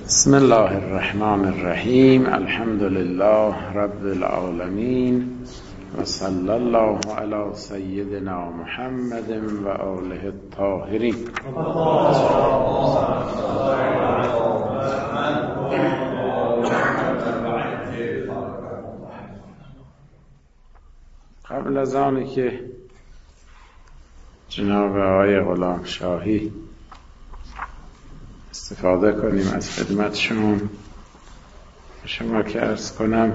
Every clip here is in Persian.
بسم الله الرحمن الرحیم. الحمد لله رب العالمین و صلی الله علی سیدنا محمد و آله الطاهرین. قبل از آنی که جناب آقای غلام شاهی استفاده کنیم از خدمتشون، شما که عرض کنم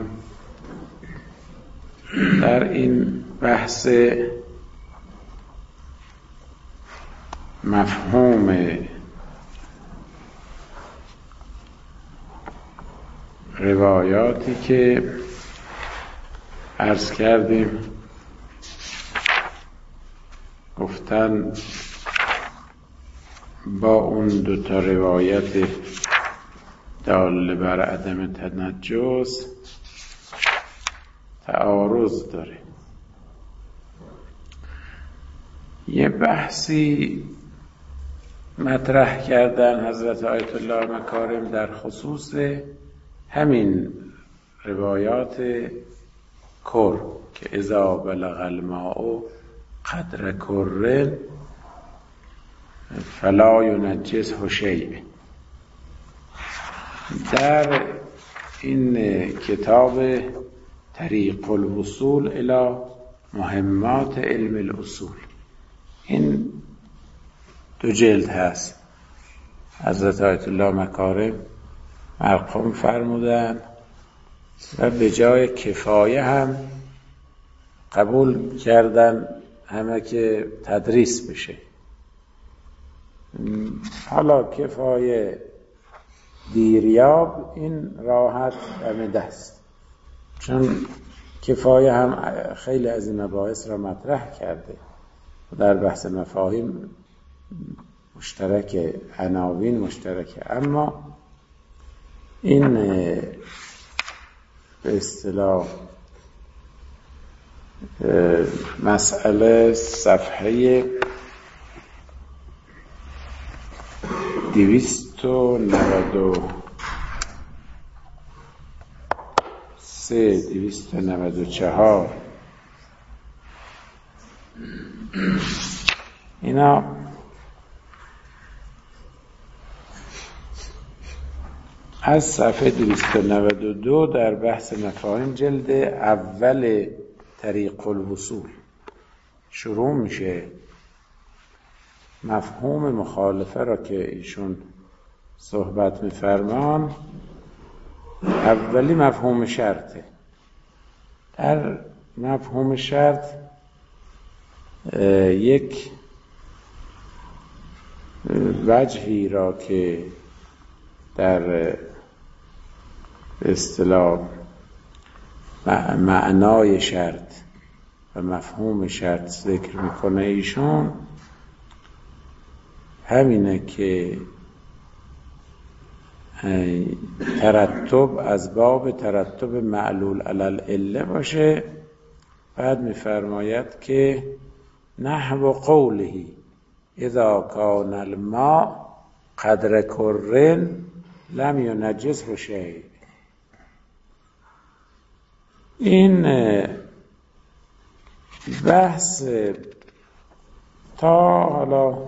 در این بحث مفهوم روایاتی که عرض کردیم گفتن با اون دوتا روایت دال بر عدم تنجس تعارض داره. یه بحثی مطرح کردن حضرت آیت الله مکارم در خصوص همین روایات کر که اذا بلغ الماء قدر کر فلا ینجسه شیء. در این کتاب طریق الوصول الی مهمات علم الاصول، این 2 جلد هست، حضرت آیت الله مکارم مرقوم فرمودن و به جای کفایه هم قبول کردن همه که تدریس بشه. حالا کفایه دیریاب این راحت دم دست، چون کفایه هم خیلی از این مباحث را مطرح کرده در بحث مفاهیم مشترک، عناوین مشترکه، اما این به اصطلاح مسئله صفحه 293 294 اینا از صفحه 292 در بحث مفاهیم جلد اول طریق الوصول شروع میشه. مفهوم مخالفه را که ایشون صحبت میفرمان، اولی مفهوم شرطه. در مفهوم شرط یک وجهی را که در اصطلاح معنای شرط و مفهوم شرط ذکر میکنه ایشون، همینه که ترتب از باب ترتب معلول علی العله باشه. بعد میفرماید که نحو قوله اذا کان الماء قدر کر لم ینجسه شیء. این بحث تا حالا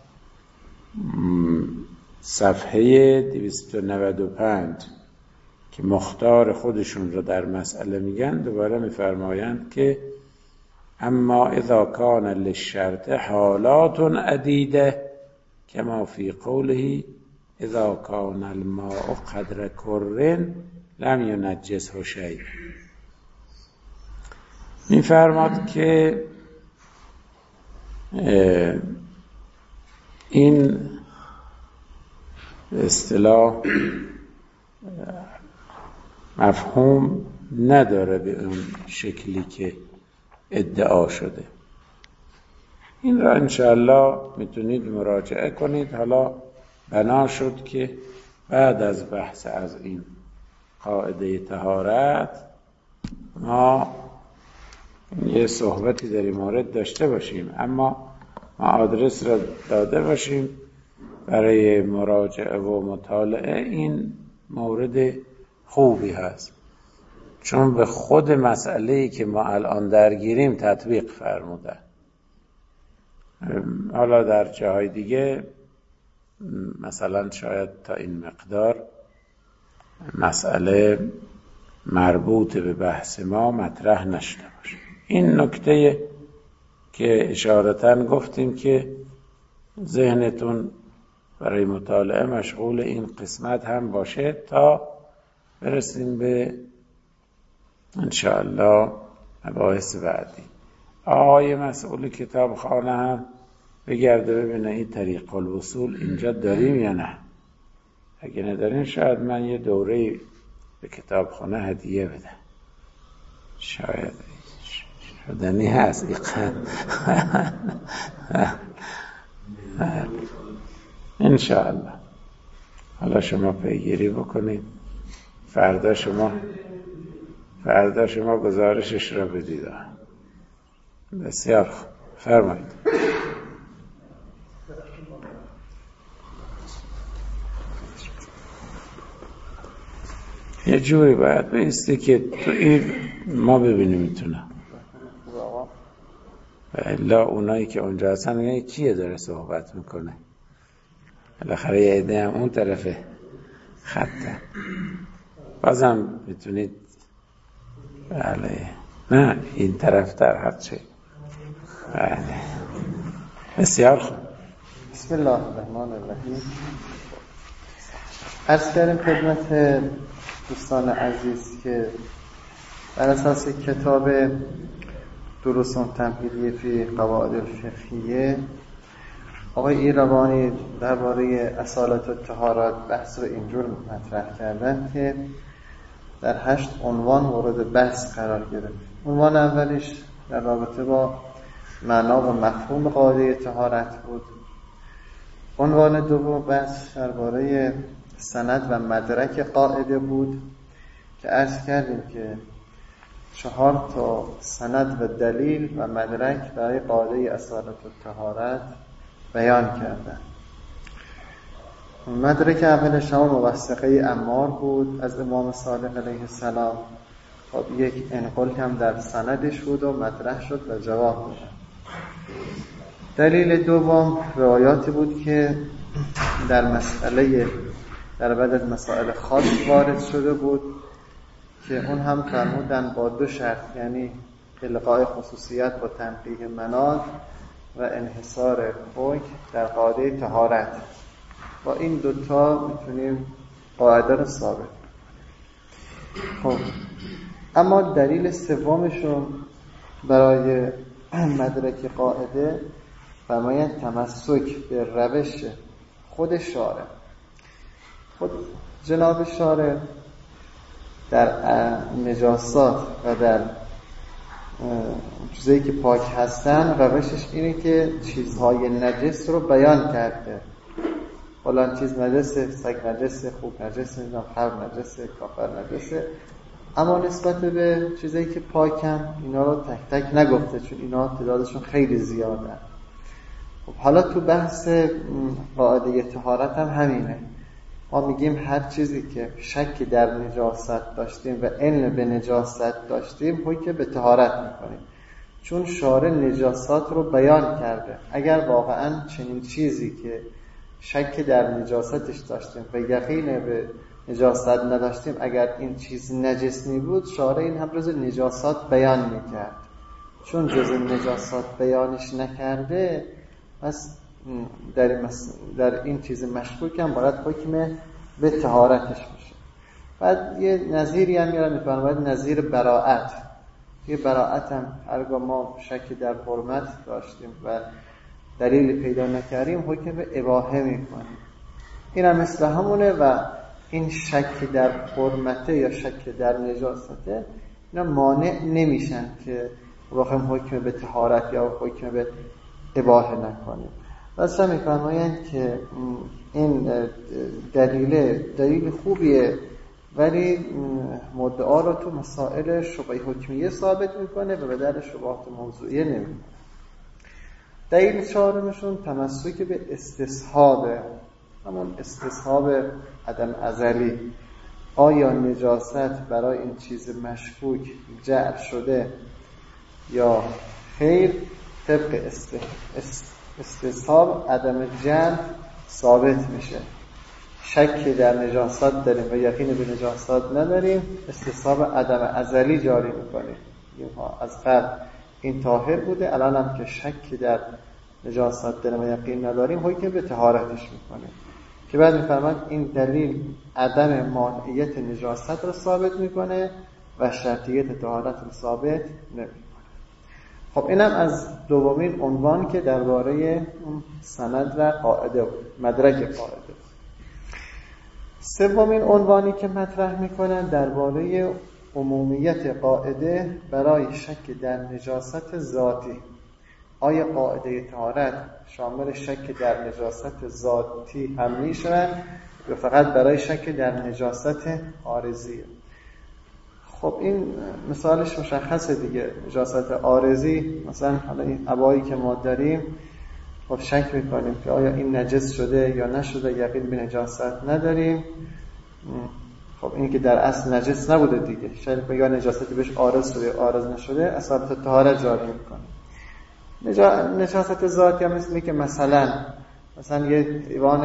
صفحه 295 که مختار خودشون رو در مسئله میگن، دوباره میفرمایند که اما اذا کان للشرط حالات عدیده کما فی قوله اذا کان الماء قدر کر لم ینجسه شیء. میفرماد که این اصطلاح مفهوم نداره به اون شکلی که ادعا شده. این را انشاءالله میتونید مراجعه کنید. حالا بنا شد که بعد از بحث از این قاعده طهارت ما یه صحبتی در این مورد داشته باشیم، اما ما آدرس را داده باشیم برای مراجعه و مطالعه این مورد خوبی هست، چون به خود مسئله‌ای که ما الان درگیریم تطبیق فرمودن. حالا در جاهای دیگه مثلا شاید تا این مقدار مسئله مربوط به بحث ما مطرح نشده باشه. این نکته که اشارتاً گفتیم که ذهنتون برای مطالعه مشغول این قسمت هم باشه تا برسیم به انشاءالله مباحث بعدی. آقای مسئول کتابخانه هم بگرده ببینه این طریق الوصول اینجا داریم یا نه. اگه نداریم شاید من یه دوره به کتابخانه هدیه بدم، شاید شدنی هست. انشاءالله. حالا شما پیگیری بکنید، فردا شما گزارشش را بدید. بسیار خوب، فرمایید. یه جوری باید بایستی که تو این ما ببینیم میتونم، الا اونایی که اونجا هستن میگن کیه داره صحبت میکنه، بالاخره یه عده هم اون طرف خطه. بازم میتونید بله، نه این طرف در هر چه. بله بسیار خوب. بسم الله الرحمن الرحیم. عرض کردم خدمت دوستان عزیز که بر اساس کتاب دروس تمهیدیه فی قواعد الفقهیه آقای ایروانی درباره اصالت و طهارت بحث رو اینجور مطرح کردن که در 8 عنوان مورد بحث قرار گرفت. عنوان اولیش در رابطه با معنا و مفهوم قاعده طهارت بود. عنوان دوم بحث درباره سند و مدرک قاعده بود که عرض کردیم که 4 تا سند و دلیل و مدرک برای قاعده اصالت و طهارت بیان کردن. مدرک اولش هم موثقه عمار بود از امام صادق علیه السلام. خب یک انقل هم در سندش بود و مطرح شد و جواب داد. دلیل دوم روایاتی بود که در بعد از مسائل خاص وارد شده بود که اون هم فرمودن با 2 شرط، یعنی الغاء خصوصیت با تنقیح مناط و انحصار حکم در قاعده طهارت. با این 2 تا میتونیم قاعده رو ثابت. خب اما دلیل سومشون برای مدرک قاعده فرمایند تمسک به روش خود شارع. خود جناب شارع در نجاسات و در چیزایی که پاک هستن روشش اینه که چیزهای نجس رو بیان کرده. فلان چیز نجسه، سگ نجسه، خوک نجسه، خر نجسه، کافر نجسه. اما نسبت به چیزایی که پاکن اینا رو تک تک نگفته، چون اینا تعدادشون خیلی زیاده. خب حالا تو بحث قاعده طهارت هم همینه. ما میگیم هر چیزی که شک در نجاست داشتیم و علم به نجاست داشتیم حکم به طهارت میکنیم، چون شارع نجاسات رو بیان کرده. اگر واقعا چنین چیزی که شک در نجاستش داشتیم و یقین به نجاست نداشتیم، اگر این چیز نجس می بود شارع این هم جز نجاسات بیان میکرد. چون جز نجاسات بیانش نکرده پس در این چیز مشکوک هم باید حکم به طهارتش میشه. بعد یه نظیری هم میارن میفرماید نظیر براءت. یه براءت هم هرگاه ما شک در حرمت داشتیم و دلیل پیدا نکردیم حکم به اباحه میکنیم. این هم مثل همونه و این شک در حرمته یا شک در نجاسته اینا مانع نمیشن که بخوایم حکم به طهارت یا حکم به اباحه نکنیم. واسه میفرمایند که این دلیل خوبیه ولی مدعا رو تو مسائل شبهه حکمیه ثابت میکنه و به در شبهات موضوعیه نمیکنه. دلیل چهارمشون تمسک به استصحابه. همون استصحاب عدم ازلی. آیا نجاست برای این چیز مشکوک جعل شده یا خیر؟ طبق استصحاب عدم جعل ثابت میشه. شک در نجاست داریم و یقین به نجاست نداریم، استصحاب عدم ازلی جاری میکنیم. از قبل این طاهر بوده، الان هم که شک در نجاست داریم و یقین نداریم، حکم به طهارتش میکنیم. که بعد میفرمان این دلیل عدم مانعیت نجاست رو ثابت میکنه و شرطیت طهارت رو ثابت نمیکنه. خب اینم از دومین عنوان که درباره سند و قاعده مدرک قاعده. سومین عنوانی که مطرح میکنن درباره عمومیت قاعده برای شک در نجاست ذاتی. آیا قاعده طهارت شامل شک در نجاست ذاتی هم میشن یا فقط برای شک در نجاست عارضی؟ خب این مثالش مشخصه دیگه. نجاست عارضی مثلا حالا این عبایی که ما داریم، خب شک میکنیم که آیا این نجس شده یا نشده، یقین به نجاست نداریم. خب این که در اصل نجس نبوده دیگه، شاید یا نجاستی بهش عارض شده یا عارض نشده، اصالت طهارت جاری میکنه. نجاست ذاتی هم مثل که مثلا یه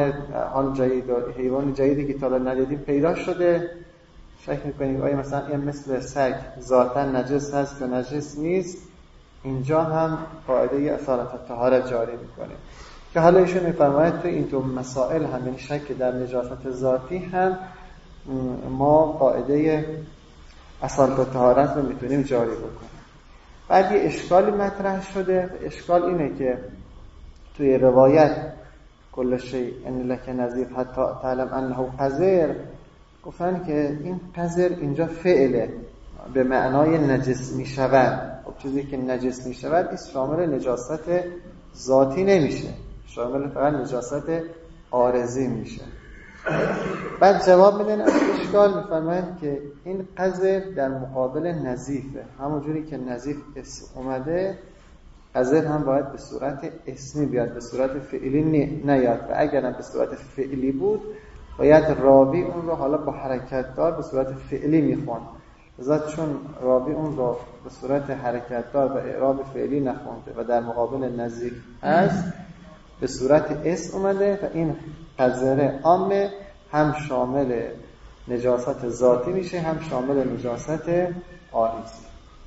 حیوان جدیدی که تا ندیدیم پیدا شده، شک میکنیم آیا مثلا این مثل سگ ذاتا نجس هست یا نجس نیست. اینجا هم قاعده اصالت طهارت جاری میکنه که حالا ایشون میفرماید تو این تو مسائل همین شک در نجاست ذاتی هم ما قاعده اصالت طهارت رو میتونیم جاری بکنیم. بعد یه اشکالی مطرح شده. اشکال اینه که توی روایت کل شیء ان لک نظیر حتی تعلم انه قذر، گفتن که این قذر اینجا فعله به معنای نجس می شود. خب چیزی که نجس می شود این شامل نجاست ذاتی نمیشه، شامل فقط نجاست عارضی میشه. بعد جواب میدن از اشکال، میفرمایند که این قذر در مقابل نظیفه. همونجوری که نظیف اسم اومده، قذر هم باید به صورت اسمی بیاد، به صورت فعلی نیاد. و اگرم به صورت فعلی بود باید راوی اون رو حالا با حرکت دار به صورت فعلی میخوند. لذا چون راوی اون رو به صورت حرکت دار و اعراب فعلی نخونده و در مقابل نظیف هست به صورت اسم اومده و این قذر عامه هم شامل نجاست ذاتی میشه هم شامل نجاست عارضی.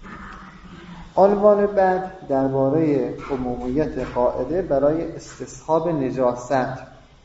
عنوان بعد درباره عمومیت قاعده برای استصحاب نجاست.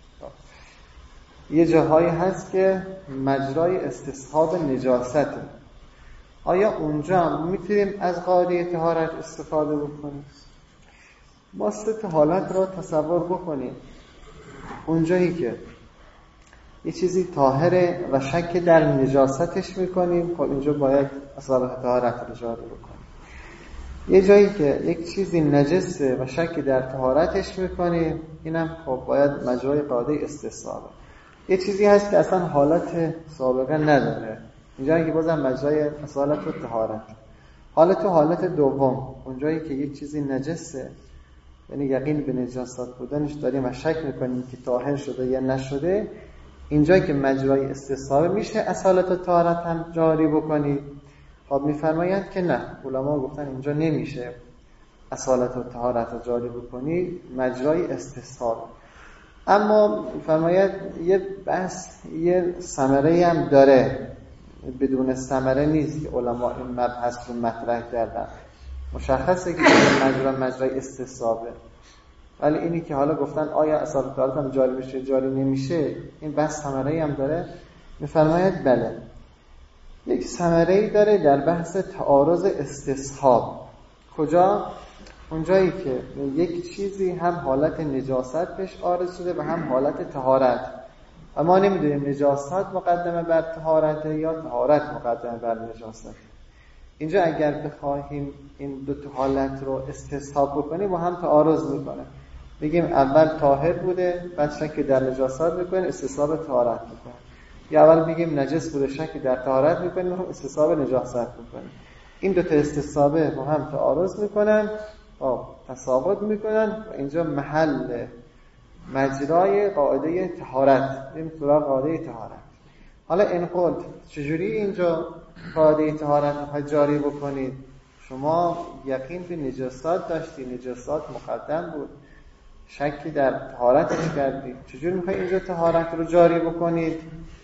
یه جاهایی هست که مجرای استصحاب نجاسته. آیا اونجا هم میتونیم از قاعده طهارت استفاده بکنیم؟ ما سه حالت را تصور بکنیم. اونجایی که یه چیزی طاهره و شک در نجاستش میکنیم، خب اینجا باید اصالت طهارت رو جاری بکنیم. یه جایی که یک چیزی نجسه و شک در طهارتش میکنیم، اینم خب باید مجرای قاعده استصحابه. یه چیزی هست که اصلا حالت سابقه نداره، اینجایی که بازم مجرای اصالت و طهارت. حالت دوم، اونجایی که یک چیزی نجسه، یعنی یقین به نجاست بودنش داریم و شک میکنیم که طاهر شده یا نشده، اینجایی که مجرای استصحابه میشه اصالت و طهارت هم جاری بکنید. خب میفرمایند که نه، علما گفتن اینجا نمیشه اصالت و طهارت رو جاری بکنید، مجرای استصحاب. اما فرماید یه بحث یه ثمره هم داره، بدون ثمره نیست که علما این مبحث رو مطرح کردن. مشخصه که مجرای استصحابه، ولی اینی که حالا گفتن آیا اصالت طهارت هم جاری میشه جاری نمیشه، این بحث ثمره هم داره. میفرماید بله، یک ثمره‌ای داره در بحث تعارض استصحاب. کجا؟ اونجایی که یک چیزی هم حالت نجاست بهش عارض شده و هم حالت طهارت، و ما نمیدونیم نجاست مقدمه بر طهارت یا طهارت مقدمه بر نجاست. اینجا اگر بخواهیم این دو تا حالت رو استصحاب بکنیم با هم تعارض میکنه. بگیم اول طاهر بوده بعد شک در نجاست میکنیم، استصحاب طهارت میکنیم. یا اول بگیم نجس بوده شک در طهارت میکنیم، هم استصحاب نجاست میکنیم. این دو تا استصحابه با هم تعارض میکنن، تساقط میکنن و اینجا محل مجرای قاعده طهارت، این سراغ قاعده طهارت. حالا این قلت چجوری اینجا قاعده طهارت میخواید جاری بکنید؟ شما یقین به نجاسات داشتی، نجاسات مقدم بود، شکی در طهارتش کردید، چجوری میخواید اینجا طهارت رو جاری بکنید؟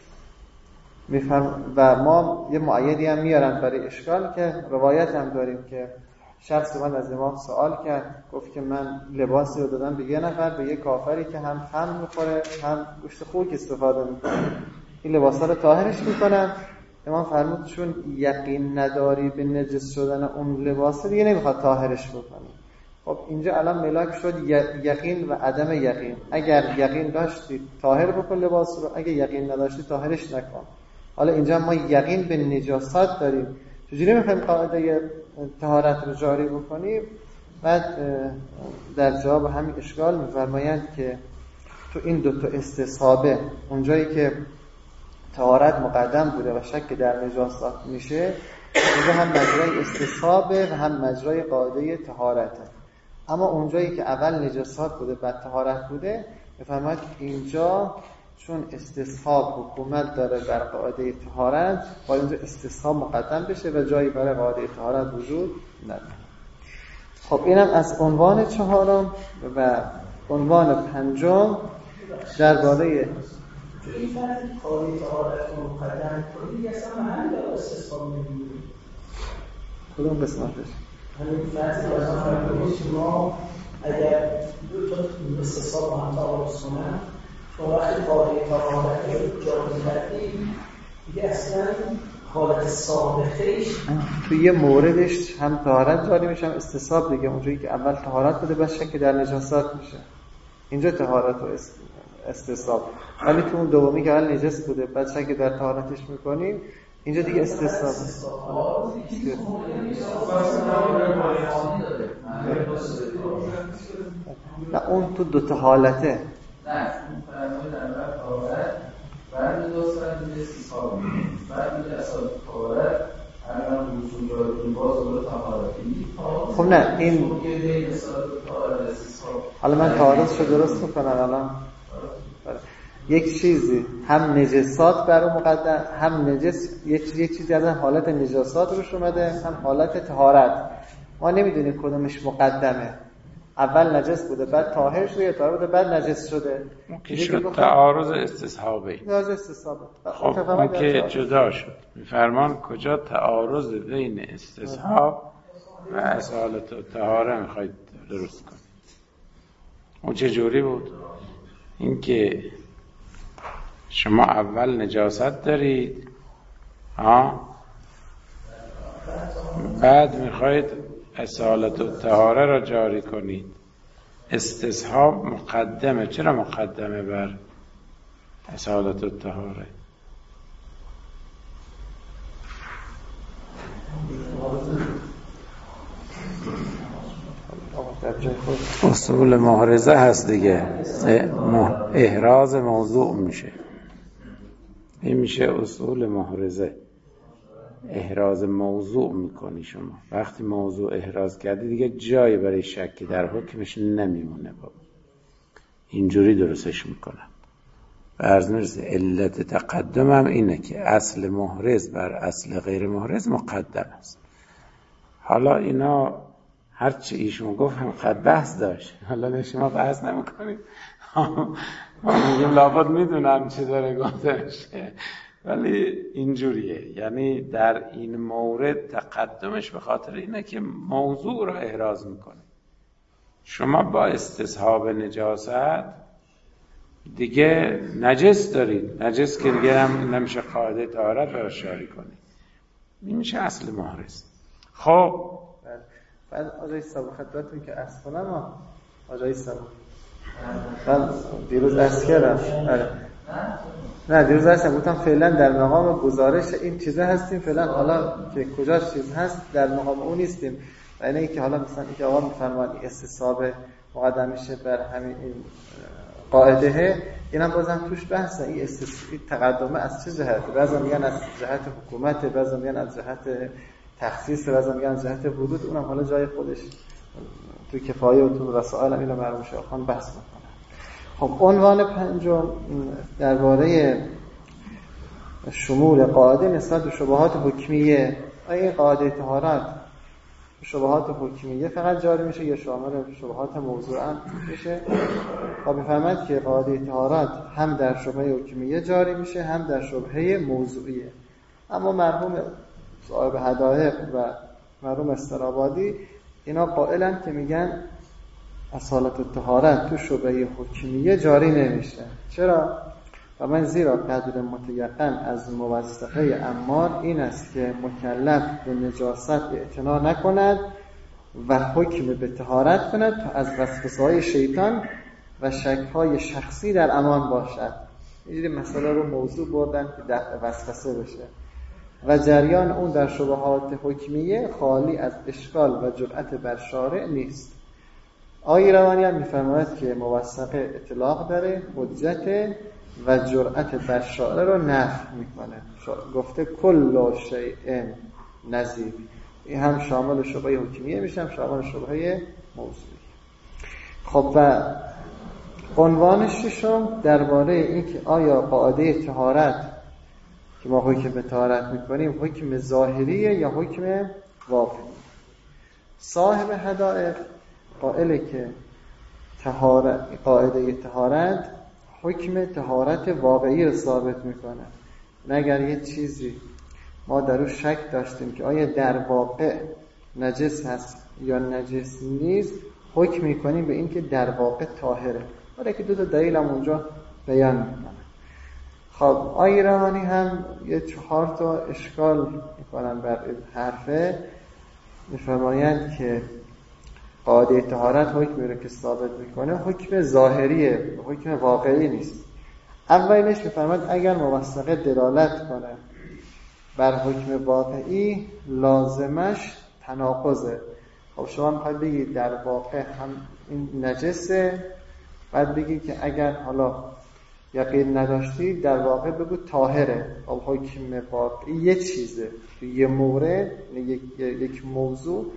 و ما یه معیدی هم میارن برای اشکال که روایت هم داریم که شخص من از امام سوال کرد، گفت که من لباسی رو دادم به یه نفر، به یه کافری که هم خمر میخوره هم گوشت خوک استفاده میکنه، این لباسا رو طاهرش میکنن. امام فرمود چون یقین نداری به نجس شدن اون لباس دیگه نمیخواد طاهرش بکنی. خب اینجا الان ملاک شد یقین و عدم یقین. اگر یقین داشتی طاهر بکن لباس رو، اگر یقین نداشتی طاهرش نکن. حالا اینجا ما یقین به نجاست داریم، چجوری میخوایم قاعده طهارت رو جاری بکنیم؟ بعد در جواب همین اشکال میفرمایند که تو این دوتا استصحابه، اونجایی که طهارت مقدم بوده و شک در نجاست میشه، اینجا هم مجرای استصحابه و هم مجرای قاعده طهارته. اما اونجایی که اول نجاست بوده بعد طهارت بوده، میفرماید اینجا چون استصحاب حکومت داره بر قاعده طهارت، باید اینجا استصحاب مقدم بشه و جایی برای قاعده طهارت وجود نداره. خب اینم از عنوان چهارم. و عنوان پنجم درباره این فرض قاعده طهارت رو مقدم کنید، اصلا محل داره استصحاب نمی‌گیره. کدوم قسمتش؟ همین فرضی که از فرمودید شما اگر دو تا استصحاب با هم تعارض کنن، شما وقتی قاعده طهارت رو جاری کردید دیگه اصلا حالت سابقه‌اش توی یه موردش هم طهارت جاری میشه هم استصحاب دیگه. اونجایی که اول طهارت بوده بعد شک در نجاست میشه، اینجا طهارت و استصحاب. ولی تو اون دومی که اول نجس بوده بعد شک در طهارتش میکنیم، اینجا دیگه استصحاب. نه اون تو دوتا حالته. نه اون فرمای در بعد طهارت بعد میدوستن دیگه استصحاب بعد میگه اصلا طهارت الان وجود داره این باز دوباره طهارتی. خب نه این حالا من تعارض رو درست میکنم الان. یک چیزی هم نجاسات بر اون مقدم، هم نجس یک چیزی از حالت نجاسات روش اومده هم حالت طهارت. ما نمیدونیم کدومش مقدمه، اول نجس بوده بعد طاهر شده یا طاهر بوده بعد نجس شده. که شد تعارض استصحابه. خب اون که جدا شد. میفرمان کجا تعارض بین استصحاب و اصالت و طهاره میخواید درست کنید؟ اون چه جوری بود؟ این که شما اول نجاست دارید بعد میخواید اصالت و طهاره را جاری کنید. استصحاب مقدمه. چرا مقدمه بر اصالت و طهاره؟ اصول محرزه هست دیگه، احراز موضوع میشه. این میشه اصول محرزه. احراز موضوع میکنی شما. وقتی موضوع احراز کردی دیگه جایی برای شک در حکمش نمیمونه. اینجوری درستش میکنم. و عرض میرسه علت تقدم هم اینه که اصل محرز بر اصل غیر محرز مقدم است. حالا اینا هرچی ایشون گفت هم قد بحث داشت. حالا شما بحث نمیکنید. ما میگیم لابد میدونم چه داره گفته میشه، ولی اینجوریه. یعنی در این مورد تقدمش به خاطر اینه که موضوع را احراز میکنه. شما با استصحاب نجاست دیگه نجس دارید، نجس که دیگه هم نمیشه قاعده طهارت را جاری کنید. این میشه اصل محرز. خب بعد آجای صبح خدمتون که عرض کنم آجای صبح من دیروز عرض کردم نه دیروز عرض گفتم فعلا در مقام گزارش این چیزه هستیم، فعلا حالا که کجا چیز هست در مقام اون نیستیم. و اینه که حالا مثلا اینکه آقا میفرماید استصحاب مقدم میشه بر همین این قاعده، اینم بازم توش بحثه. این تقدمه از چه جهته؟ بعضی میگن از جهت حکومت، بعضی میگن از جهت تخصیص، بعضی میگن از جهت حدود. اونم حالا جای خودش تو کفایه و تو رسائل اینو مرحوم شیخان بحث میکنن. خب عنوان پنجم درباره شمول قاعده نسبت به شبهات حکمیه. آیا این قاعده طهارت شبهات حکمیه فقط جاری میشه یا شامل شبهات موضوع هم میشه؟ خب میفرماید که قاعده طهارت هم در شبهه حکمیه جاری میشه هم در شبهه موضوعیه. اما مرحوم صاحب حدائق و مرحوم استرابادی اینا قائلن که میگن اصالت الطهارت تو شبهه حکمیه جاری نمیشه. چرا؟ و من زیرا قدر متیقن از موثقه عمار این است که مکلف به نجاست اعتنا نکند و حکم به طهارت کند تا از وسوسه‌های شیطان و شک‌های شخصی در امان باشد. این مسئله رو موضوع بردن که دفع وسوسه بشه و جریان اون در شبهات حکمیه خالی از اشکال و جرأت بر شارع نیست. آقای روانی هم می‌فرماید که موثقه اطلاق داره، حجت و جرأت بر شارع رو نفی میکنه. گفته کل شیء نظیر، این هم شامل شبهه حکمیه میشه هم شامل شبهه موضوعی. خب و عنوان ششم درباره این که آیا قاعده طهارت که ما حکم به طهارت میکنیم حکم ظاهریه یا حکم واقعی. صاحب حدائق قائله که قاعده طهارت حکم طهارت واقعی رو ثابت میکنه. اگر یه چیزی ما در اون شک داشتیم که آیا در واقع نجس هست یا نجس نیست، حکم میکنیم به این که در واقع طاهره. ولی که دو تا دلیل هم اونجا بیان میکنه. خب آیرانی هم یه 4 تا اشکال میکنن بر این حرفه. میفرمایند که قاعده طهارت حکمی رو که ثابت میکنه حکم ظاهریه، حکم واقعی نیست. اولش میفرماید اگر موثقه دلالت کنه بر حکم واقعی لازمش تناقضه. خب شما میخواید بگید در واقع هم این نجسه، بعد بگید که اگر حالا یقین نداشتی در واقع بگو طاهره. خب حکم واقعی یه چیزه، یه مورد، یک موضوع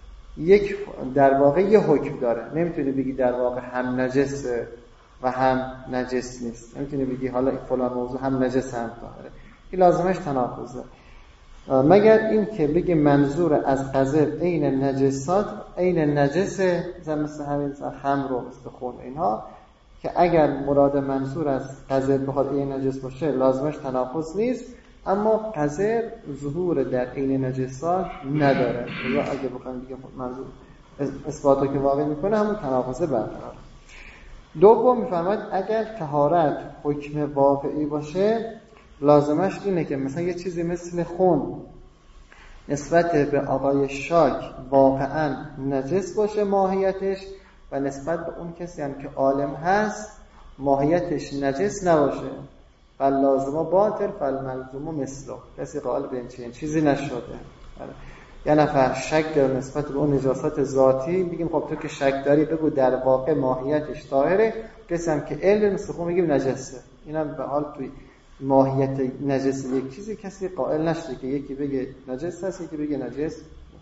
یک در واقع یه حکم داره. نمیتونی بگی در واقع هم نجسه و هم نجس نیست. نمیتونی بگی حالا فلان موضوع هم نجس هم طاهره. این لازمش تناقضه. مگر این که بگی منظور از قذر عین نجسات عین نجسه، مثل همین خمر و مثل خون اینها، که اگر مراد منظور از قذر بخواد عین نجس باشه لازمش تناقض نیست، اما قذر ظهور در عین نجسات نداره. یا اگه بخوایم بگیم منظور اثباتا که واقع میکنه همون تناقضه برقرار. دوم میفرماید اگر طهارت حکم واقعی باشه لازمش اینه که مثلا یه چیزی مثل خون نسبت به آقای شاک واقعا نجس باشه ماهیتش، و نسبت به اون کسی هم که عالم هست ماهیتش نجس نباشه. فاللازم باطل فالملزوم مثله. کسی قائل به این چیزی نشده. یه نفر شک داره نسبت به اون نجاست ذاتی، بگیم خب تو که شک داری بگو در واقع ماهیتش طاهره. کسی هم که علم مثل خون میگیم نجسه. اینم به حال توی ماهیت نجس یک چیزی کسی قائل نشده که یکی بگه نجس هست یکی بگه نجس نیست.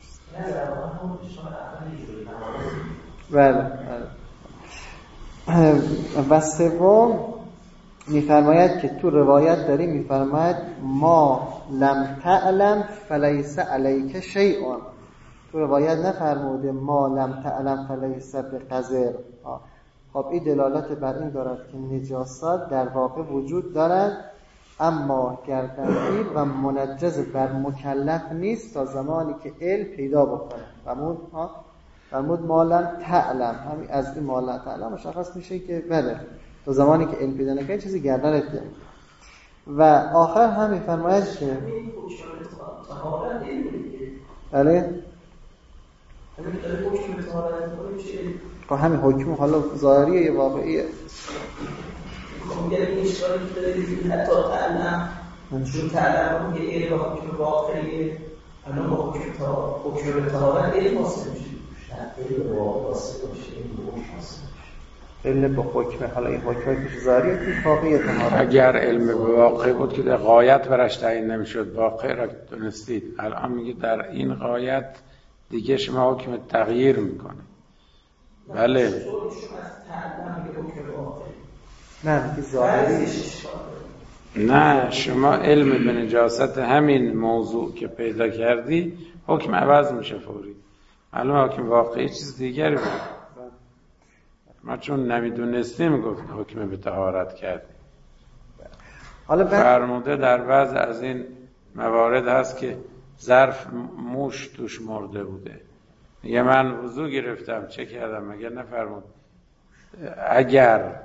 بله. و سوم میفرماید که تو روایت داریم میفرماید ما لم تعلم فلیس علیک شیء. تو روایت نفرموده ما لم تعلم فلیس بقذر. خب این دلالت بر این دارد که نجاست در واقع وجود دارد، اما گردنگیر و منجز بر مکلف نیست تا زمانی که علم پیدا بکنه. فرمود ما لم تعلم، همین از این ما لم تعلم مشخص میشه که بله تا زمانی که علم پیدا نکنه چیزی گردنت نمیاد. و آخر هم میفرماید که بله همین حکم حالا ظاهریه یا واقعیه. میگه این اشکالی که دارید حتی تعلم چون تعلم میگه علم حکم واقعیه، الان با حکم طهارت علم واسه میشه. علم واسه میشه علم با حکم، حالا این حکم که ظاهریه که واقعیه طهارت. اگر علم به واقع بود که در غایت برش تعیین نمیشد، واقع را دونستید. الان میگه در این غایت دیگه شما حکم تغییر میکنه. بله چون شما از تعلم میگه حکم واقعی نه که ظاهری نه، شما علم به نجاست همین موضوع که پیدا کردی حکم عوض میشه فوری. معلومه حکم واقعی چیز دیگری بود. ما چون نمیدونستیم گفت حکم به طهارت کردیم. حالا فرموده در بعض از این موارد هست که ظرف موش توش مرده بوده، میگه من وضو گرفتم چه کردم؟ مگر نفرمود اگر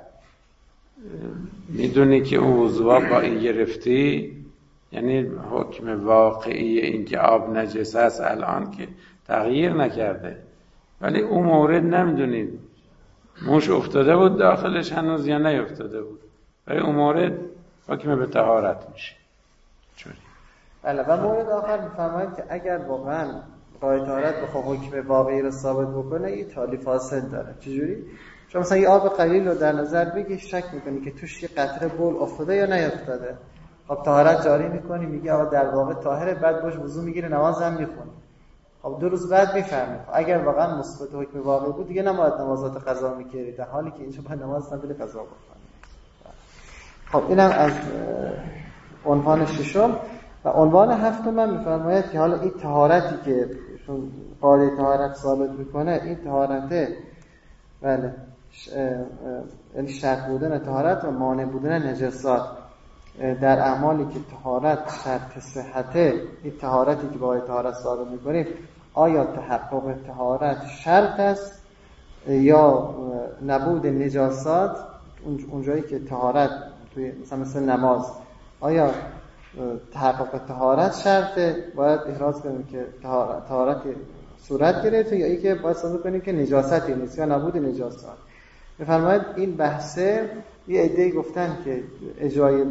میدونی که اون وضوها با این گرفتی، یعنی حکم واقعی این که آب نجس است الان که تغییر نکرده، ولی اون مورد نمیدونید موش افتاده بود داخلش هنوز یا نیفتاده بود، ولی اون مورد حکم به طهارت میشه. چوری بله. و مورد آخر میفرمایید که اگر واقعا قاعده طهارت بخواد حکم واقعی رو ثابت بکنه یه تالی فاصل داره. چجوری؟ شما مثلا یه آب قلیل رو در نظر بگی، شک میکنی که توش یه قطره بول افتاده یا نیفتاده، خب طهارت جاری میکنی، میگه آقا در واقع طاهره، بعد باش وضو میگیره نماز هم میخونه. خب 2 روز بعد میفهمی اگر واقعا مثبت حکم واقعی بود دیگه نباید نمازات قضا میکردی، در حالی که اینجا باید نماز نبیل قضا بکنی. خب اینم از عنوان 6. و عنوان 7 من میفرماید که حالا این طهارتی که چون قاعده طهارت ثابت میکنه، این طهارته بله یعنی شرط بودن طهارت و مانع بودن نجاسات در اعمالی که طهارت شرط صحته، این طهارتی که با طهارت ثابت میکنیم آیا تحقق طهارت شرط است یا نبود نجاسات؟ اونجایی که طهارت توی مثل نماز آیا تحقق طهارت شرطه، باید احراز کنیم که طهارت صورت گرفته، یا ای که باید ثابت کنیم که نجاستی نیست یا نبود نجاسات. میفرماید این بحثه یه عده‌ای گفتن که اجرای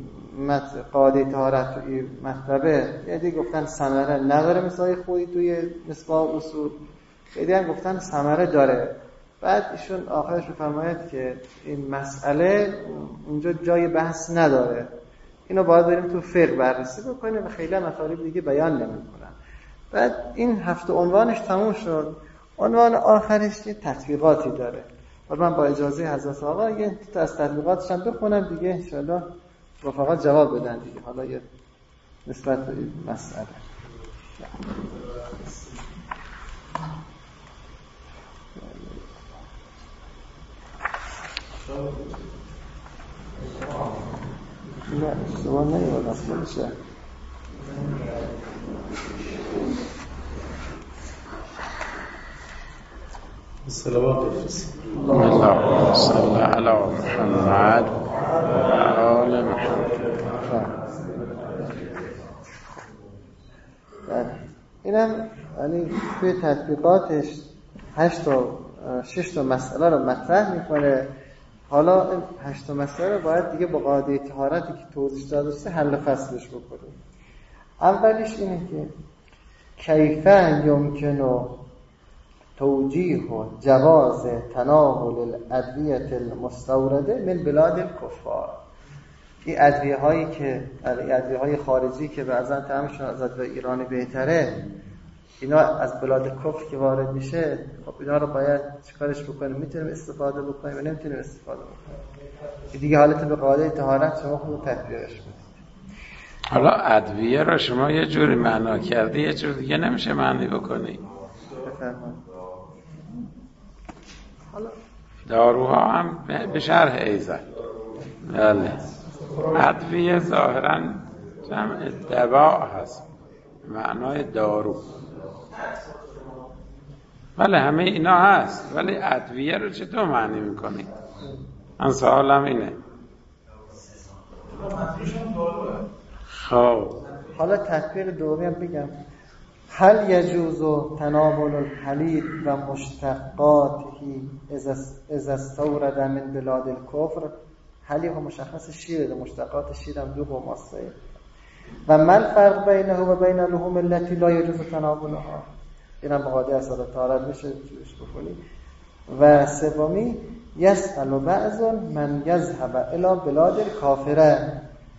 قاعده طهارت توی مطلبه، یه عده‌ای گفتن ثمره نداره مثال خوبی توی مصباح اصول، یه عده‌ای گفتن ثمره داره. بعد ایشون آخرش میفرماید که این مسئله اونجا جای بحث نداره، اینو باید بریم تو فقه بررسی بکنیم و خیلی مطالب دیگه بیان نمی‌کنن. بعد این 7 عنوانش تموم شد. عنوان آخرش یه تطبیقاتی داره. من با اجازه حضرت آقا یه تا از تطبیقاتش هم بخونم دیگه ان شاءالله رفقا جواب بدن دیگه، حالا یه نسبت به این مسئله. نه شما نیومد از خودشه. صلوات اللهم صل علی محمد و آل محمد. اینم یعنی توی تطبیقاتش 6 تا مسئله رو مطرح میکنه. حالا این 8 تا مسئله رو باید دیگه با قاعده طهارتی که توضیح داده شده حل فصلش بکنیم. اولیش اینه که کیف یمکن توجیه جواز تناول الادویه المستورده من بلاد الکفار. این ادویه هایی که ادویه های خارجی که بعضا طعمشون از ادویه ایرانی بهتره، اینا از بلاد کفر که وارد میشه، خب اینا رو باید چیکارش بکنیم؟ میتونیم استفاده بکنیم و نمیتونیم استفاده بکنیم. دیگه حالت به قاعده طهارت شما خود تطبیقش بدید. حالا ادویه رو شما یه جوری معنا کردی، یه جور دیگه نمیشه معنی بکنی. بفرمایید. حالا داروها هم به شرح ایزن. بله ادویه ظاهراً جمع دوا هست، معنای دارو. بله همه اینا هست، ولی ادویه رو چطور معنی میکنی؟ من سوالم اینه. خب حالا تطبیق دومی هم بگم. هل یجوز تناول الحلید و مشتقاته اذا استورد من بلاد الکفر؟ حلید مشخص شیر، مشتقات شیر هم 2 ماسه. و ما الفرق بینه و بین اللحوم التي لا يجوز تناولها؟ اینم قاعده اصل طهارت میشه چیش بکنی. و سومی یسأل بعض من یذهب الى بلاد الکافره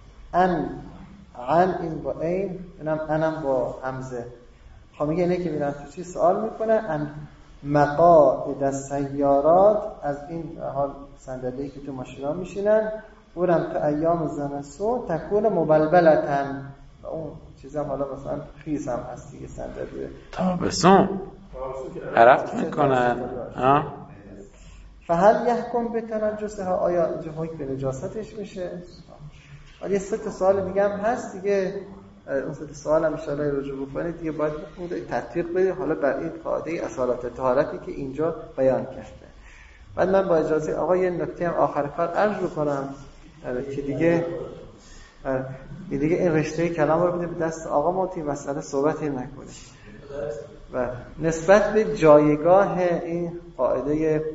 عن این با این، اینم با همزه. خب میگه اینه که میرن تو چی سوال میکنه ان مقاعد السیارات، از این حال صندلی‌ای که تو ماشینا میشینن، اونم تو ایام زمستون تکون مبلبلتن، اون چیزا حالا مثلا خیس هم هست دیگه صندلی تابستون عرق میکنن. فهل یحکم به تنجسها، آیا اینجا حکم به نجاستش میشه؟ ولی 3 سوال دیگه هم هست دیگه، اون 3 سوال هم ان شاء الله رجوع بکنید دیگه، باید تطبیق بدید حالا بر این قاعده اصالت طهارتی که اینجا بیان کرده. بعد من با اجازه آقا یه نکته هم آخر کار عرض بکنم که دیگه این رشته کلام رو بده به دست آقا، ما توی مسئله صحبت نکنیم. و نسبت به جایگاه این قاعده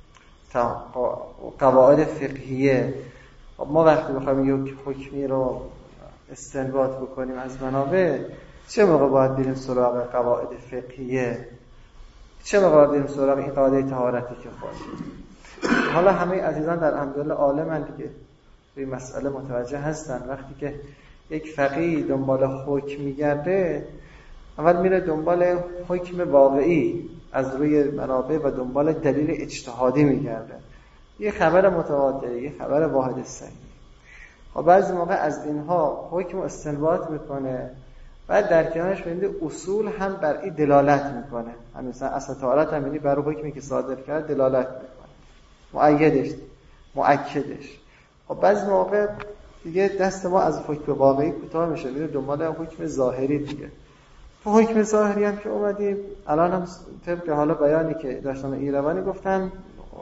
قواعد فقهیه، ما وقتی بخوایم یک حکمی رو استنباط بکنیم از منابع، چه موقع باید بریم سراغ قواعد فقهیه، چه موقع باید بریم سراغ این قاعده طهارتی که خواهیم. حالا همه عزیزان در الحمدلله عالمن دیگه، به این مسئله متوجه هستن. وقتی که یک فقیه دنبال حکم میگرده، اول میره دنبال حکم واقعی از روی منابع و دنبال دلیل اجتهادی میگرده، یه خبر متواتر، یه خبر واحد صحیح. خب بعضی موقع از اینها حکم استنباط میکنه، بعد در کنارش میبینید اصول هم بر این دلالت میکنه. همین مثلا اصل طهارت هم برای حکمی که صادر کرد دلالت میکنه، مؤکدش. خب بعضی موقع دیگه دست ما از حکم واقعی کوتاه میشه، میره دنبال حکم ظاهری دیگه. تو حکم ظاهری هم که اومدیم الان هم طبق حالا بیانی که داشتم ایروانی گفتن،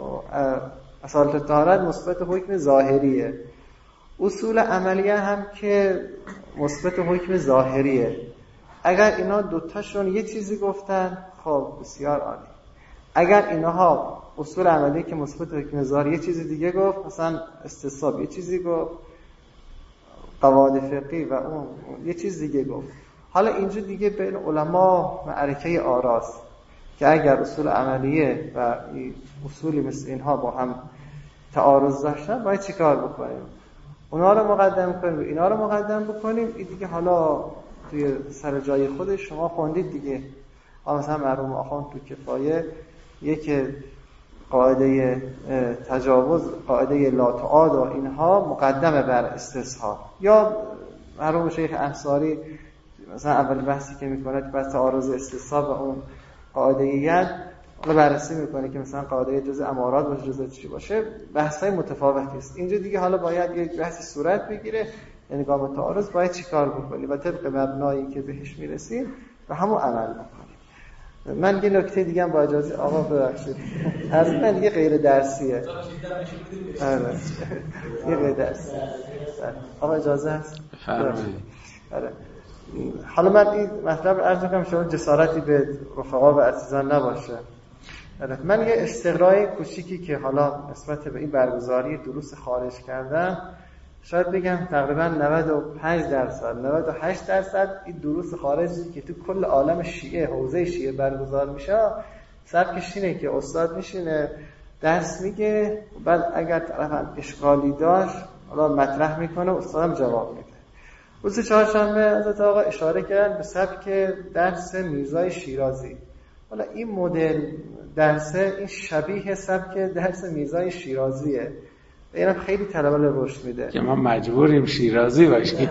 اصالت طهارت مثبت حکم ظاهریه، اصول عملیه هم که مثبت حکم ظاهریه. اگر اینا دوتاشون یه چیزی گفتن خب بسیار عالی. اگر اینها اصول عملیه که مثبت حکم ظاهری یه چیزی دیگه گفت، مثلا استصحاب یه چیزی گفت، قواعد فقهی و اون یه چیز دیگه گفت، حالا اینجا دیگه بین علما معرکه آراست که اگر اصول عملیه و اصولی مثل اینها با هم تعارض داشتن باید چیکار بکنیم؟ اونا رو مقدم کنیم و اینا رو مقدم بکنیم. این دیگه حالا توی سر جای خودش شما خوندید دیگه. مثلا مرحوم آخوند تو کفایه یک قاعده تجاوز، قاعده لا تعاد و اینها مقدمه بر استصحاب، یا مرحوم شیخ انصاری مثلا اول بحثی که میکنه بحث تعارض استصحاب و اون قاعده ید رو بررسی میکنه که مثلا قاعده جزء امارات باشه جزء چی باشه، بحثای متفاوتی است. اینجا دیگه حالا باید یک بحثی صورت بگیره، یعنی گام تعارض باید چیکار بکنی و طبق مبنایی که بهش میرسیم و همون عمل بکنیم. من یه نکته دیگه هم با اجازه آقا ببخشید، از من دیگه غیر درسیه. آره یه غیر درسی. آقا اجازه هست؟ آره. حالا من این مطلب عرض می‌کنم شما جسارتی به رفقا و عزیزان نباشه. من یه استقرای کوچیکی که حالا نسبت به این برگزاری دروس خارج کردم، شاید بگم تقریبا 98% این دروس خارجی که تو کل عالم شیعه، حوزه شیعه برگزار میشه، سبکش اینه که استاد میشینه درس میگه، بعد اگر طرف اشکالی داشت حالا مطرح میکنه، استادم جواب میده. روز چهارشنبه حضرت آقا اشاره کردن به سبک درس میرزای شیرازی. حالا این مدل درسه، این شبیه سبک درس میرزای شیرازیه، اینم خیلی طلبه رشد میده که ما مجبوریم شیرازی باشیم.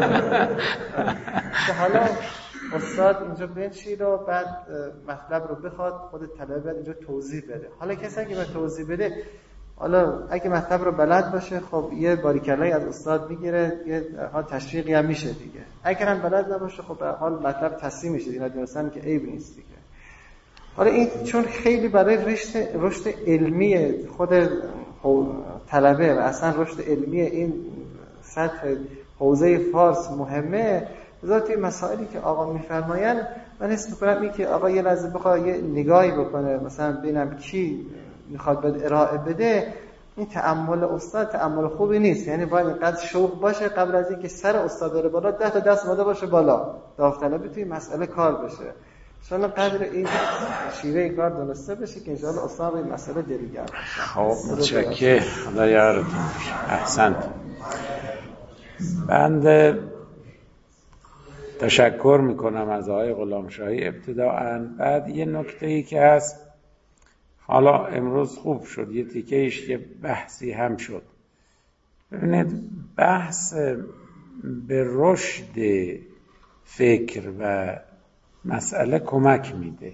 حالا استاد اینجا بنشید و بعد مطلب رو بخواد خود طلبه بعد اینجا توضیح بده. حالا کسی که به توضیح بده، حالا اگه مطلب رو بلد باشه خب یه باریکلایی از استاد میگیره، یه حال تشویقی هم میشه دیگه. اگر هم بلد نباشه خب به حال مطلب تصحیح میشه، اینا دونستن که عیب نیست دیگه. حالا این چون خیلی برای رشد علمی خود طلبه و اصلا رشد علمی این سطح حوزه فارس مهمه، بذات این مسائلی که آقا میفرماین من حس میکنم این که آقا یه لحظه بخواد یه نگاهی بکنه مثلا ببینم کی میخواد بده ارائه بده، این تأمل استاد تأمل خوبی نیست. یعنی باید اینقدر شوق باشه قبل از اینکه سر استاد بره بالا 10 تا دست ماده باشه بالا، داوطلبی توی مسئله کار بشه، چون قدر این شیوه کار دونسته بشه که انشاءالله استاد این مسئله دلگرم. خب متشکرم، خدا یارتون. احسنت. بنده تشکر میکنم از آقای غلامشاهی ابتداءً. بعد یه نکته‌ای که هست حالا امروز خوب شد یه تیکهش که بحثی هم شد. ببینید بحث به رشد فکر و مسئله کمک میده.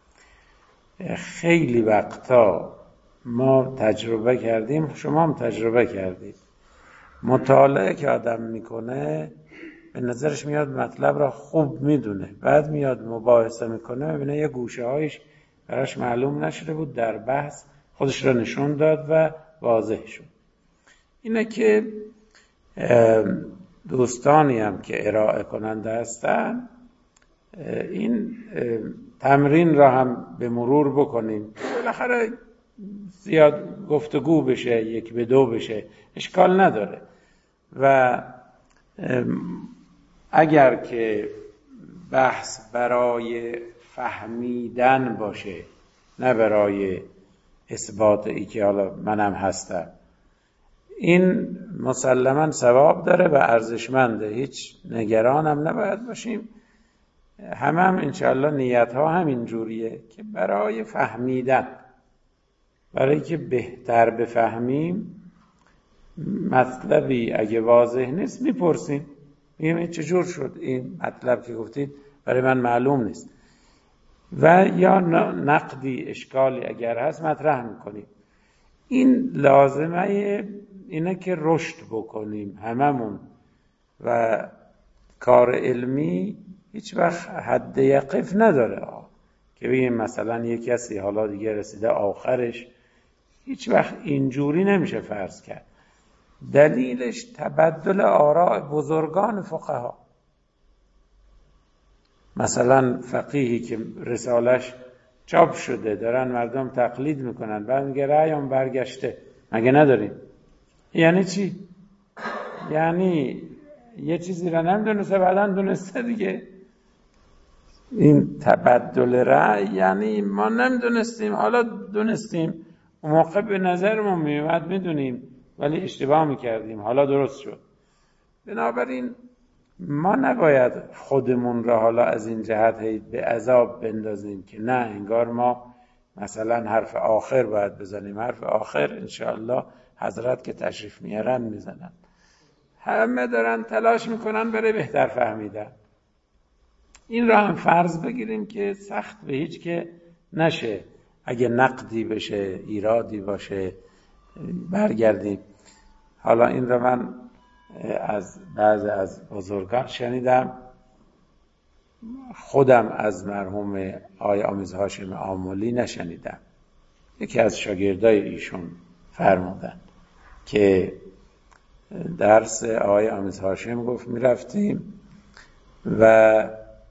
خیلی وقتا ما تجربه کردیم، شما هم تجربه کردید، مطالعه که آدم میکنه به نظرش میاد مطلب را خوب میدونه، بعد میاد مباحثه میکنه میبینه یه گوشه هایش براش معلوم نشده بود، در بحث خودش را نشون داد و واضح شد. اینه که دوستانی هم که ارائه کننده هستن این تمرین را هم به مرور بکنیم، بالاخره زیاد گفتگو بشه، 1 به 2 بشه، اشکال نداره. و اگر که بحث برای فهمیدن باشه نه برای اثبات ای که حالا منم هستم، این مسلماً ثواب داره و ارزشمنده، هیچ نگران هم نباید باشیم. هم انشاءالله نیت ها همین جوریه که برای فهمیدن، برای که بهتر بفهمیم، مطلبی اگه واضح نیست میپرسیم، میگیم این چجور شد، این مطلب که گفتید برای من معلوم نیست، و یا نقدی اشکالی اگر هست مطرح میکنیم. این لازمه اینه که رشد بکنیم هممون، و کار علمی هیچ وقت حد یقف نداره که بگیم مثلا یک کسی حالا دیگه رسیده آخرش، هیچ وقت اینجوری نمیشه فرض کرد. دلیلش تبدل آراء بزرگان فقها. مثلا فقیهی که رسالش چاپ شده دارن مردم تقلید میکنن، بعد میگه رأیم برگشته، مگه نداریم؟ یعنی چی؟ یعنی یه چیزی را نمیدونسته بعداً دونسته دیگه. این تبدل رأی یعنی ما نمیدونستیم حالا دونستیم، اون موقع به نظرمون میومد میدونیم ولی اشتباه میکردیم، حالا درست شد. بنابراین ما نباید خودمون را حالا از این جهت به عذاب بندازیم که نه انگار ما مثلا حرف آخر باید بزنیم. حرف آخر انشاءالله حضرت که تشریف میارن میزنن، همه دارن تلاش میکنن برای بهتر فهمیدن. این را هم فرض بگیریم که سخت به هیچ که نشه، اگه نقدی بشه، ایرادی باشه برگردیم. حالا این را من از بعضی از بزرگان شنیدم، خودم از مرحوم آقای آمیز هاشم آملی نشنیدم. یکی از شاگردای ایشون فرمودن که درس آقای آمیز هاشم گفت میرفتیم و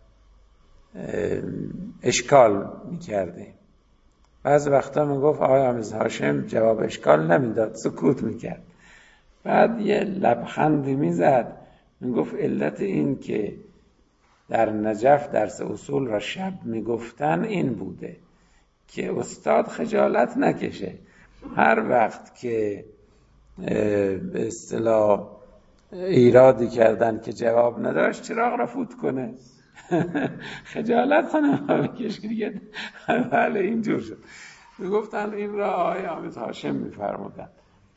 اشکال میکردیم. بعض وقتا میگفت آقای آمیز هاشم جواب اشکال نمیداد، سکوت میکرد. بعد یه لبخندی میزد، میگفت علت این که در نجف درس اصول را شب میگفتن این بوده که استاد خجالت نکشه، هر وقت که به اصطلاح ایرادی کردن که جواب نداشت چراغ را فوت کنه. خجالت کنه بکش دیگه. بله اینجور شد. میگفتن این را آقای آمیز هاشم میفرمودن.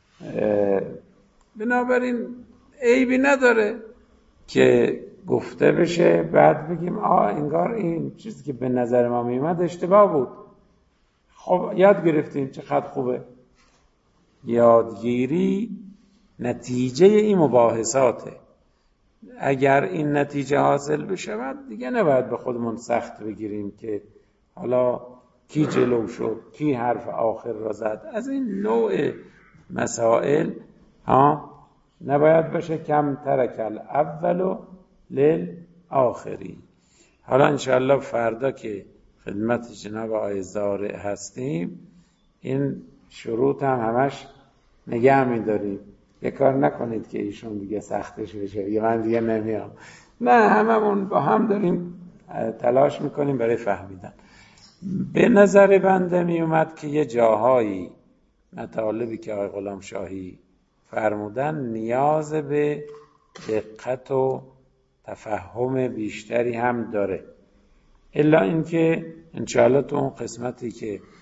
بنابراین عیبی نداره که گفته بشه، بعد بگیم انگار این چیزی که به نظر ما میومد اشتباه بود. خب یاد گرفتیم، چقدر خوبه. یادگیری نتیجه این مباحثاته. اگر این نتیجه حاصل بشه دیگه نباید به خودمون سخت بگیریم که حالا کی جلو شد، کی حرف آخر را زد. از این نوع مسائل نباید باشه. کم ترک الاول للآخری. حالا انشاءالله فردا که خدمت جناب آقای زارع هستیم این شروط هم همش نگه می‌داریم. یه کار نکنید که ایشون دیگه سختش بشه یا من دیگه نمیام. نه، هممون با هم داریم تلاش میکنیم برای فهمیدن. به نظر بنده می اومد که یه جاهایی مطالبی که آقای غلام شاهی فرمودن نیاز به دقت و تفهم بیشتری هم داره، الا اینکه انشاءالله تو اون قسمتی که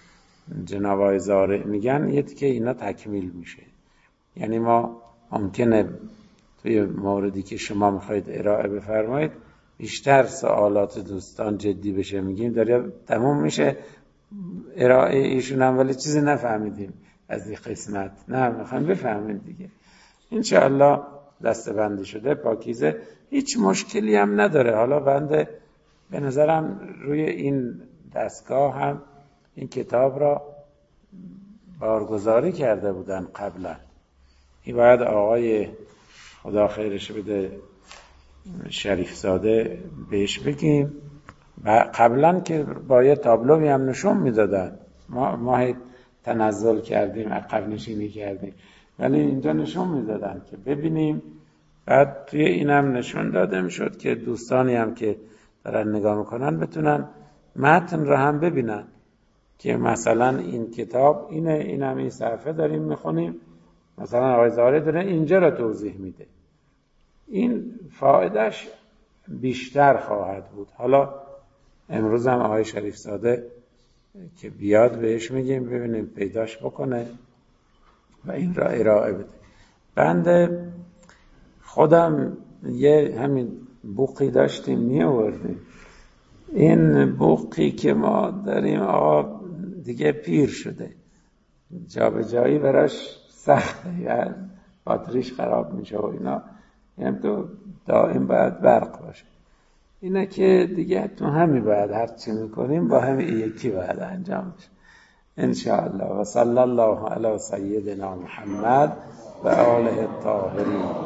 جناب آقای زارع میگن یه که اینا تکمیل میشه. یعنی ما ممکنه توی موردی که شما میخواید ارائه بفرمایید بیشتر سوالات دوستان جدی بشه، میگیم داره تموم میشه ارائه ایشون هم ولی چیزی نفهمیدیم از این قسمت. نه، میخوایم بفهمید دیگه. انشاءالله دستبندی شده پاکیزه، هیچ مشکلی هم نداره. حالا بنده به نظرم روی این دستگاه هم این کتاب را بارگذاری کرده بودن قبلا. این باید آقای خدا خیرش بده شریف زاده بهش بگیم. قبلا که با یه تابلوی هم نشون میدادن، ما تنزل کردیم، عقب نشینی کردیم، ولی اینجا نشون میدادن که ببینیم. بعد توی اینم نشون داده میشد که دوستانی هم که دارن نگاه میکنن بتونن متن رو هم ببینن که مثلا این کتاب اینه، این هم این صفحه داریم میخونیم، مثلا آقای زارع داره اینجا رو توضیح میده. این فایدهش بیشتر خواهد بود. حالا امروز هم آقای شریف زاده که بیاد بهش میگیم ببینیم پیداش بکنه و این را ارائه بده. بنده خودم یه همین بوقی داشتیم میآوردیم. این بوقی که ما داریم آقا دیگه پیر شده، جابجایی براش سخته، یعنی باتریش خراب میشه و اینا، یعنی تو دائم باید برق باشه. اینه که دیگه تو همین باید هر چی میکنیم با همین یکی باید انجام بشه انشاءالله. و صلی الله علی سیدنا محمد و آله الطاهرین.